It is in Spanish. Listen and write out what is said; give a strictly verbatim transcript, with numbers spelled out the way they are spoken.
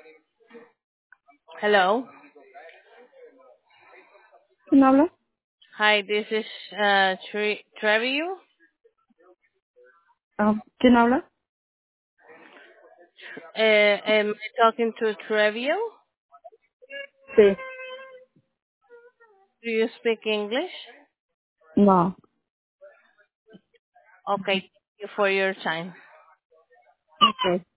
Hello. ¿Quién habla? Hi, this is uh, Tre- Trevio. Ah, ¿Quién habla? Uh, am I talking to Trevio? Sí. Do you speak English? No. Okay, thank you for your time. Ok.